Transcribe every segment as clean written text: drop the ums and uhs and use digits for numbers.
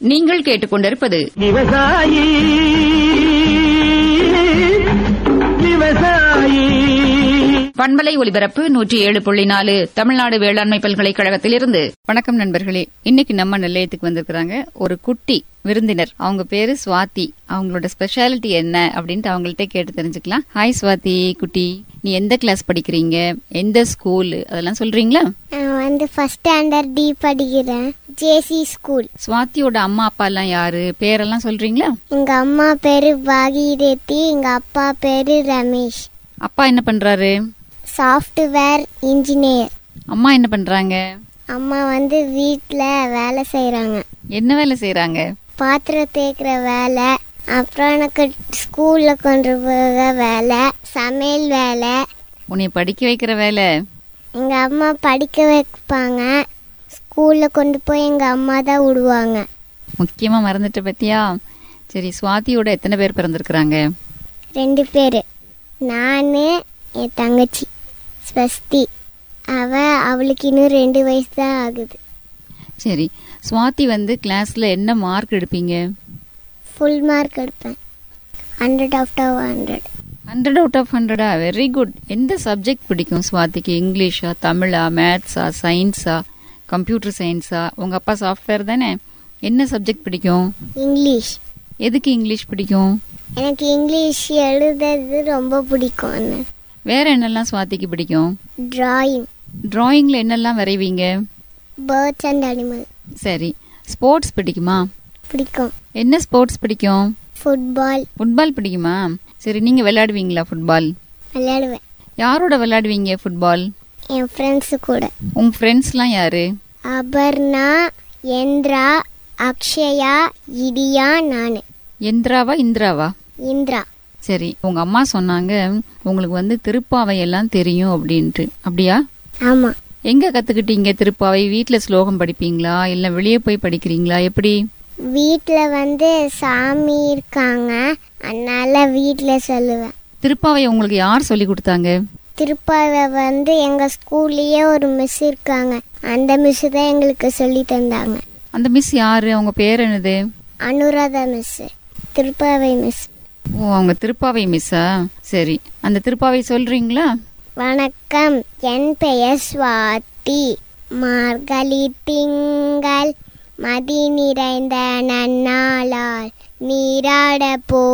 நீங்கள் கேட்டுக்கொண்டிருப்பது விவசாயி விவசாயி பண்பலை ஒலிபரப்பு 107.4 தமிழ்நாடு வேளாண்மை பல்கலைக்கழகத்திலிருந்து. வணக்கம் நண்பர்களே, இன்னைக்கு நம்ம நிலையத்துக்கு வந்திருக்கிறாங்க ஒரு குட்டி விருந்தினர். அவங்க பேரு சுவாதி. அவங்களோட ஸ்பெஷாலிட்டி என்ன அப்படின்ட்டு அவங்கள்ட்ட கேட்டு தெரிஞ்சுக்கலாம். ஹாய் சுவாதி குட்டி, நீ எந்த கிளாஸ் படிக்கிறீங்க, எந்த ஸ்கூல், அதெல்லாம் சொல்றீங்களா? வந்து ஃபர்ஸ்ட் ஸ்டாண்டர்ட் டி படிக்கிறேன், ஜேசி ஸ்கூல். சுவாதியோட அம்மா அப்பா எல்லாம் யாரு, பேரெல்லாம் சொல்றீங்களா? எங்க அம்மா பேரு பாகீரதி, எங்க அப்பா பேரு ரமேஷ். அப்பா என்ன பண்றாரு? Software engineer. அம்மா என்ன பண்றாங்க? அம்மா வந்து வீட்ல வேலை செய்யறாங்க. என்ன வேலை செய்யறாங்க? பாத்திரம் தேய்க்கிற வேலை, அப்புறம் எனக்கு ஸ்கூல்ல கொண்டு போக வேலை, சமையல் வேலை. உன்னை படிக்க வைக்கிற வேலை? எங்க அம்மா படிக்க வைப்பாங்க, ஸ்கூல்ல கொண்டு போய் எங்க அம்மா தான் விடுவாங்க. முக்கியமா மறந்துட்ட பத்தியா? சரி, சுவாதியோட எத்தனை பேர் பிறந்திருக்கிறாங்க? 2 பேரு. நானு, என் தங்கச்சி ஸ்வஸ்தி. அவளுக்கு இன்னும் 2 வயசு தான் ஆகுது. சரி, சுவாதி வந்து கிளாஸ்ல என்ன மார்க் எடுப்பீங்க? ஃபுல் மார்க் எடுப்பேன், 100 out of 100. 100 out of 100? Very good. எந்த சப்ஜெக்ட் பிடிக்கும் சுவாதிக்கு? இங்கிலீஷா, தமிழா, மேத்ஸா, சயின்ஸா, கம்ப்யூட்டர் சயின்ஸா? உங்க அப்பா சாஃப்ட்வேர் தானே, என்ன சப்ஜெக்ட் பிடிக்கும்? இங்கிலீஷ். எதுக்கு இங்கிலீஷ் பிடிக்கும்? எனக்கு இங்கிலீஷ் எழுதுறது ரொம்ப பிடிக்கும். வேற என்னெல்லாம் சுவாதிக்கு பிடிக்கும்? டிராயிங். டிராயிங்ல என்னெல்லாம் வரைவீங்க? Birds and animal. சரி, ஸ்போர்ட்ஸ் பிடிக்குமா? பிடிக்கும். என்ன ஸ்போர்ட்ஸ் பிடிக்கும்? ஃபுட்பால். ஃபுட்பால் பிடிக்குமா? சரி, நீங்க விளையாடுவீங்களா ஃபுட்பால்? விளையாடுவேன். யாரோட விளையாடுவீங்க ஃபுட்பால்? என் ஃப்ரெண்ட்ஸு கூட. உங்க ஃப்ரெண்ட்ஸ்லாம் யாரு? அபர்ணா, எந்திரா, அக்ஷயா, இடியா, நானு. எந்திராவா இந்திராவா? இந்திரா. சரி, உங்க அம்மா சொன்னாங்க உங்களுக்கு வந்து திருப்பாவை எல்லாம் தெரியும் அப்படின்ட்டு, அப்படியா? ஆமா. எங்க கத்துக்கிட்டீங்க திருப்பாவை? வீட்ல ஸ்லோகம் படிப்பீங்களா, இல்ல வெளியே போய் படிக்கிறீங்களா, எப்படி? வீட்ல வந்து சாமி இருக்காங்க, அதனால வீட்ல சொல்லுவேன். திருப்பாவை உங்களுக்கு யார் சொல்லி கொடுத்தாங்க? திருப்பாவை வந்து எங்க ஸ்கூல்லயே ஒரு மிஸ் இருக்காங்க, அந்த மிஸ் தான் எங்களுக்கு சொல்லி தந்தாங்க. அந்த மிஸ் யாரு? அவங்க பேர் என்னது? Anuradha miss, Thiruppavai miss. ஓ, அவங்க திருப்பாவை மிஸ்ஸா? சரி, அந்த திருப்பாவை சொல்றீங்களா? வணக்கம், என் பெயர் சுவாதி. மார்கழி திங்கள் மதி நிறைந்த நன்னாளால் நீராட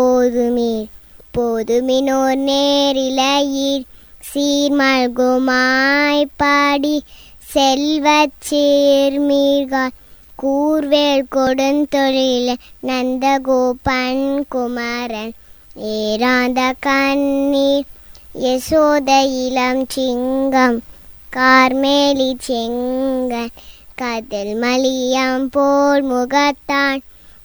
போதுமினோர் நேரிலையில் சீர்மல்குமாய் பாடி செல்வச் சீர்மீர்கள் கூர்வேல் கொடுந்தொழில் நந்தகோபன் குமரன் ஏராந்த கண்ணீர் யசோத இளம் சிங்கம் கார்மேலி செங்கன் கதில் மலியம் போல் முகத்தான்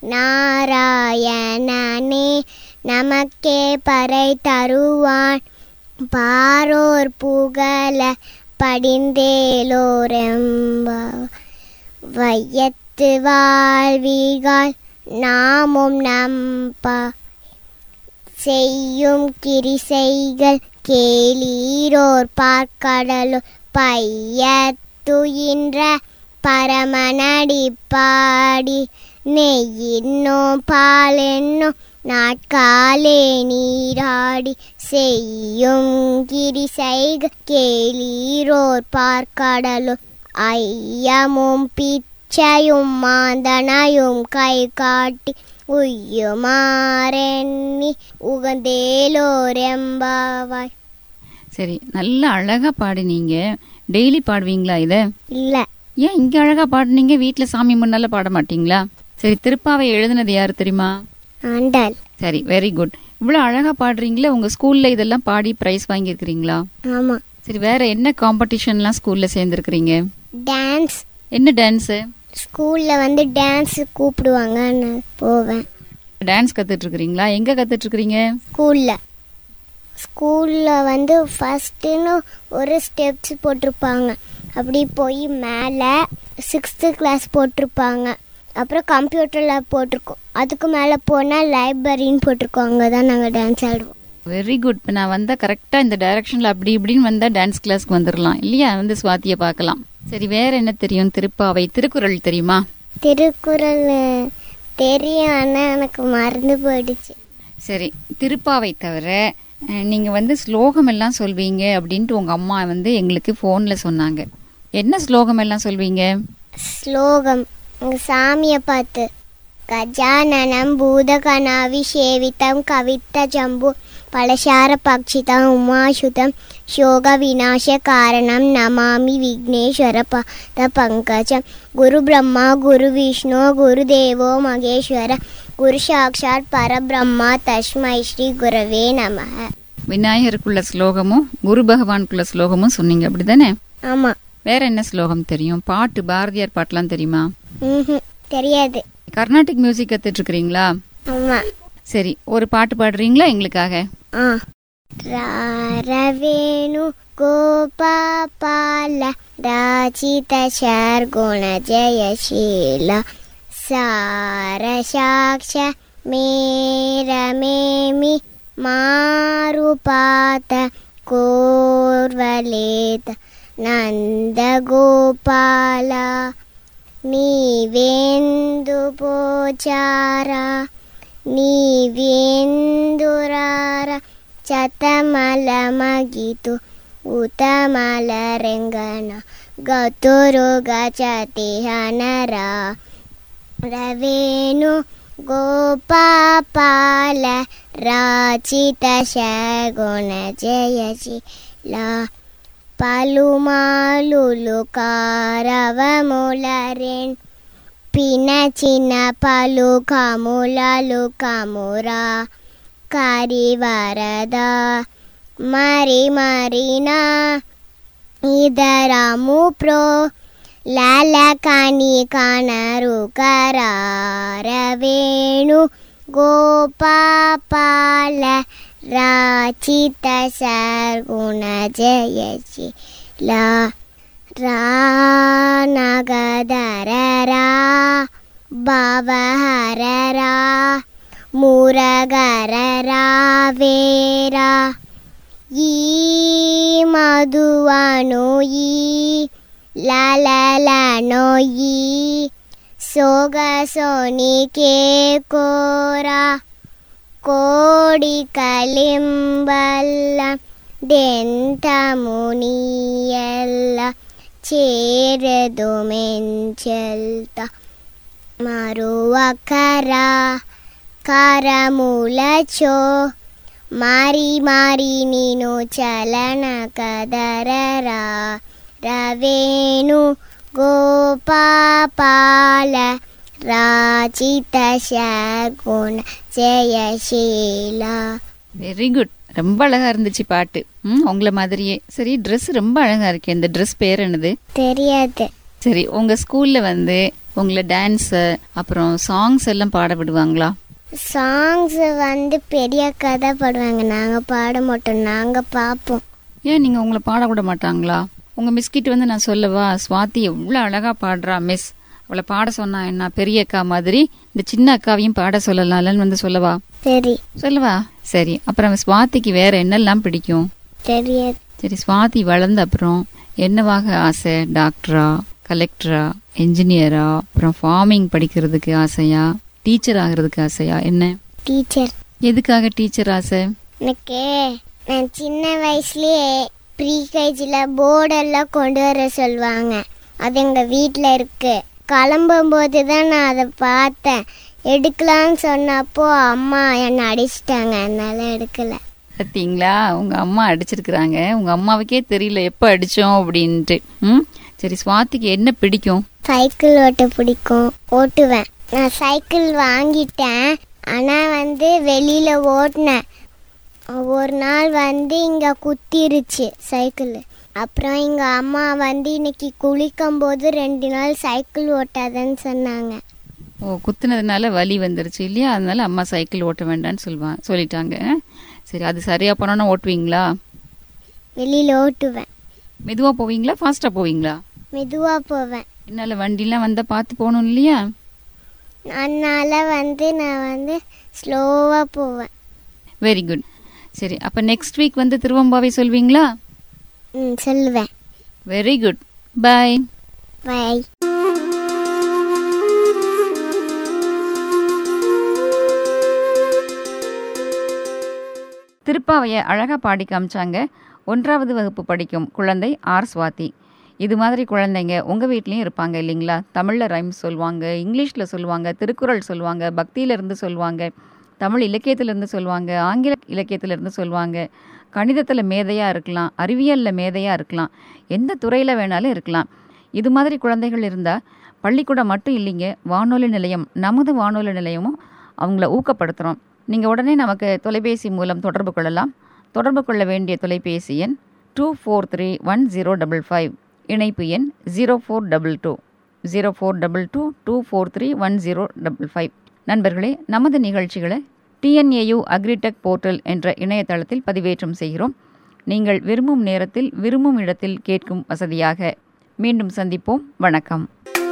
நாராயணனே நமக்கே பறை தருவான் பாரோர் புகழ படிந்தேலோரெம்ப வையத்து வாழ்வீர்கள் நாமும் நம்பா செய்யும் கிரிசைகள் கேளீரோர் பார்க்கடலோ பையத்துயின்ற பரமனடி பாடி நெய்யின்னோ பாலென்னோ நாட்காலே நீராடி செய்யும் கிரிசைகள் கேளீரோர் பார்க்கடலோ ஐயமும் பிச்சையும் மாந்தனையும் கை காட்டி உய்யுமாறெண்ணி உகந்தேலோரெம்பாவாய். சரி, நல்ல அழகா பாடினீங்க. டெய்லி பாடுவீங்களா இத? இல்ல. ஏன் இங்க அழகா பாடுனீங்க, வீட்டுல சாமி முன்னால பாட மாட்டீங்களா? சரி, திருப்பாவை எழுதுனது யாரு தெரியுமா? ஆண்டாள். சரி, வெரி குட். இவ்வளவு அழகா பாடுறீங்களே, உங்க ஸ்கூல்ல இதெல்லாம் பாடி பிரைஸ் வாங்கியிருக்கிறீங்களா? ஆமா. சரி, வேற என்ன காம்படிஷன்லாம் ஸ்கூல்ல சேர்ந்திருக்கிறீங்க? டான்ஸ். என்ன டான்ஸ்? ஸ்கூல்ல வந்து டான்ஸ் கூப்பிடுவாங்க, போவேன். டான்ஸ் கத்துட்டு இருக்கீங்களா? எங்க கத்துட்டு இருக்கீங்க? ஸ்கூல்ல வந்து ஃபர்ஸ்ட்னு ஒரு ஸ்டெப்ஸ் போட்டிருப்பாங்க, அப்படி போய் மேலே 6th கிளாஸ் போட்டிருப்பாங்க, அப்புறம் கம்ப்யூட்டர் லேப் போட்டிருக்கோம், அதுக்கு மேலே போனால் லைப்ரரின்னு போட்டிருக்கோம், அங்கே தான் நாங்கள் டான்ஸ் ஆடுவோம். Very good. இப்போ நான் வந்தா கரெக்டா இந்த டைரக்ஷன்ல அப்படி இப்படின்னு வந்தா டான்ஸ் கிளாஸ்க்கு வந்துடலாம் இல்லையா? வந்து சுவாதியை பார்க்கலாம். சரி, வேற என்ன தெரியும்? திருப்பாவை, திருக்குறள் தெரியுமா? திருக்குறள் தெரியும், ஆனால் எனக்கு மறந்து போயிடுச்சு. சரி, திருப்பாவை தவிர நீங்க ஸ்லோகம் எல்லாம் சொல்வீங்க அப்படின்ட்டு உங்க அம்மா எங்களுக்கு போன்ல சொன்னாங்க. என்ன ஸ்லோகம் எல்லாம் சொல்வீங்க? ஸ்லோகம் சாமியை பார்த்து கஜானனம் பூதகணாவிஷேவிதம் கவித்த ஜம்பு பலசார பக்ஷிதம் உமாசுதம் சோக விநாச காரணம் நமாமி விக்னேஸ்வர பாத பங்கஜம். குரு பிரம்மா குரு விஷ்ணு குரு தேவோ மகேஸ்வர குரு சாக்ஷாத் பரபிரம்மா தஸ்மை ஸ்ரீ குரவே நமஹ. விநாயகருக்குள்ள ஸ்லோகமும் குரு பகவானுக்குள்ள ஸ்லோகமும் சொன்னீங்க, அப்படிதானே? ஆமா. வேற என்ன ஸ்லோகம் தெரியும்? பாட்டு, பாரதியார் பாட்டுலாம் தெரியுமா? தெரியாது. கர்நாடிக் மியூசிக் கத்துட்டு இருக்கிறீங்களா? ஆமா. சரி, ஒரு பாட்டு பாடுறீங்களா எங்களுக்காக? ராரவேணு கோபால ராஜித சர்குண ஜெயசீல சாரசாக்ஷ மேரமேமி மாருபாத கோர்வலேத நந்த கோபால ನೀವೆಂದು ಪೋಚಾರ ನೀವೆಂದುರಾರ ಚತಮಲ ಮಗಿತು ಉತಮಲ ರೆಂಗನ ಗತುರು ಗಚತಿ ಹನರ ರವೇಣು ಗೋಪಾಲ ರಾಚಿತ ಶಗುಣ ಜಯಶೀಲ పలుమాలులు కారవములరెన్ పినచిన పలు కములలు కమురా కరివరద మరి మరినా ఇదరము ప్రో లాలకని కనరు కరారవేణు గోపాల రాచిత సర్గుణ జయశీల రానగదరరా భవహరరా మురగరరా వేరా ఈ మధువను ఈ లలలను ఈ సోగసోనికే కోరా కోడి కలింబల్ల దెంతమునియల్ల చేరదు మెంచెల్త మరువకరా కరములచో మారి మారి నీను చలన కదరరా రవేణు గోపాల ராஜித சகுண ஜெயசீலா. வெரி குட், ரொம்ப அழகா இருந்துச்சு பாட்டு. உங்களை மாதிரியே. சரி, ட்ரெஸ் ரொம்ப அழகா இருக்கு. இந்த ட்ரெஸ் பேர் என்னது? தெரியாது. சரி, உங்க ஸ்கூல்ல உங்களை டான்ஸ் அப்புறம் சாங்ஸ் எல்லாம் பாட விடுவாங்களா? சாங்ஸ் பெரிய கதை பாடுவாங்க, நாங்க பாட மாட்டோம், நாங்க பாப்போம். ஏன் நீங்க உங்களை பாட விட மாட்டாங்களா? உங்க மிஸ்கிட்ட நான் சொல்லவா, ஸ்வாதி எவ்வளவு அழகா பாடுறா மிஸ், அவளை பாட சொன்னா என்ன, பெரிய அக்கா மாதிரி இந்த சின்ன அக்காவையும் பாட சொல்லலாம்னு சொல்லவா? சரி, சொல்லவா? சரி. அப்புறம் ஸ்வாதிக்கு வேற என்னெல்லாம் பிடிக்கும்? தெரியாது. சரி, ஸ்வாதி வளர்ந்த அப்புறம் என்னவாக ஆசை? டாக்டரா, கலெக்டரா, என்ஜினியரா, அப்புறம் ஃபார்மிங் படிக்கிறதுக்கு ஆசையா, டீச்சர் ஆகிறதுக்கு ஆசையா? என்ன? டீச்சர். எதுக்காக டீச்சர் ஆசை? எனக்கு நான் சின்ன வயசுலயே ப்ரீ கேஜில போர்டெல்லாம் கொண்டு வர சொல்லுவாங்க, அது எங்க வீட்டுல இருக்கு. கிளம்பும் போது தான் நான் அதை பார்த்தேன். எடுக்கலான்னு சொன்னப்போ அம்மா என்னை அடிச்சிட்டாங்க, அதனால எடுக்கல. பார்த்தீங்களா, உங்க அம்மா அடிச்சிருக்கிறாங்க. உங்க அம்மாவுக்கே தெரியல எப்ப அடிச்சோம் அப்படின்ட்டு. சரி, ஸ்வாதிக்கு என்ன பிடிக்கும்? சைக்கிள் ஓட்ட பிடிக்கும், ஓட்டுவேன். நான் சைக்கிள் வாங்கிட்டேன், ஆனா வெளியில ஓட்டினேன். ஒரு நாள் இங்க குத்திருச்சு சைக்கிள். அப்புறம் எங்க அம்மா இன்னைக்கு குளிக்கும் போது 2 நாள் சைக்கிள் ஓட்டாதன்னு சொன்னாங்க. ஓ, குத்துனதுனால வலி வந்துருச்சு இல்லையா, அதனால அம்மா சைக்கிள் ஓட்ட வேண்டான்னு சொல்லிட்டாங்க. சரி, அது சரியா போனோன்னா ஓட்டுவீங்களா? வெளியில ஓட்டுவேன். மெதுவா போவீங்களா, ஃபாஸ்டா போவீங்களா? மெதுவா போவேன். என்னால வண்டிலாம் வந்தா பார்த்து போகணும் இல்லையா, அதனால நான் ஸ்லோவா போவேன். Very good. சரி, அப்ப நெக்ஸ்ட் வீக் திருவம்பாவை சொல்வீங்களா? சொல்லுவேன். Very good. பை. பை. திருப்பாவையை அழகாக பாடி காமிச்சாங்க 1வது வகுப்பு படிக்கும் குழந்தை ஆர் சுவாதி. இது மாதிரி குழந்தைங்க உங்கள் வீட்லேயும் இருப்பாங்க இல்லைங்களா? தமிழில் ரைம்ஸ் சொல்லுவாங்க, இங்கிலீஷில் சொல்லுவாங்க, திருக்குறள் சொல்லுவாங்க, பக்தியிலேருந்து சொல்லுவாங்க, தமிழ் இலக்கியத்திலேருந்து சொல்லுவாங்க, ஆங்கில இலக்கியத்திலேருந்து சொல்லுவாங்க, கணிதத்தில் மேதையாக இருக்கலாம், அறிவியலில் மேதையாக இருக்கலாம், எந்த துறையில் வேணாலும் இருக்கலாம். இது மாதிரி குழந்தைகள் இருந்தால் பள்ளிக்கூடம் மட்டும் இல்லைங்க, வானொலி நிலையம், நமது வானொலி நிலையமும் அவங்கள ஊக்கப்படுத்துகிறோம். நீங்கள் உடனே நமக்கு தொலைபேசி மூலம் தொடர்பு கொள்ளலாம். தொடர்பு கொள்ள வேண்டிய தொலைபேசி எண் 24310555. இணைப்பு எண் 0422 2431055. நண்பர்களே, நமது நிகழ்ச்சிகளை TNAU அக்ரிடெக் போர்ட்டல் என்ற இணையதளத்தில் பதிவேற்றம் செய்கிறோம். நீங்கள் விரும்பும் நேரத்தில் விரும்பும் இடத்தில் கேட்கும் வசதியாக. மீண்டும் சந்திப்போம். வணக்கம்.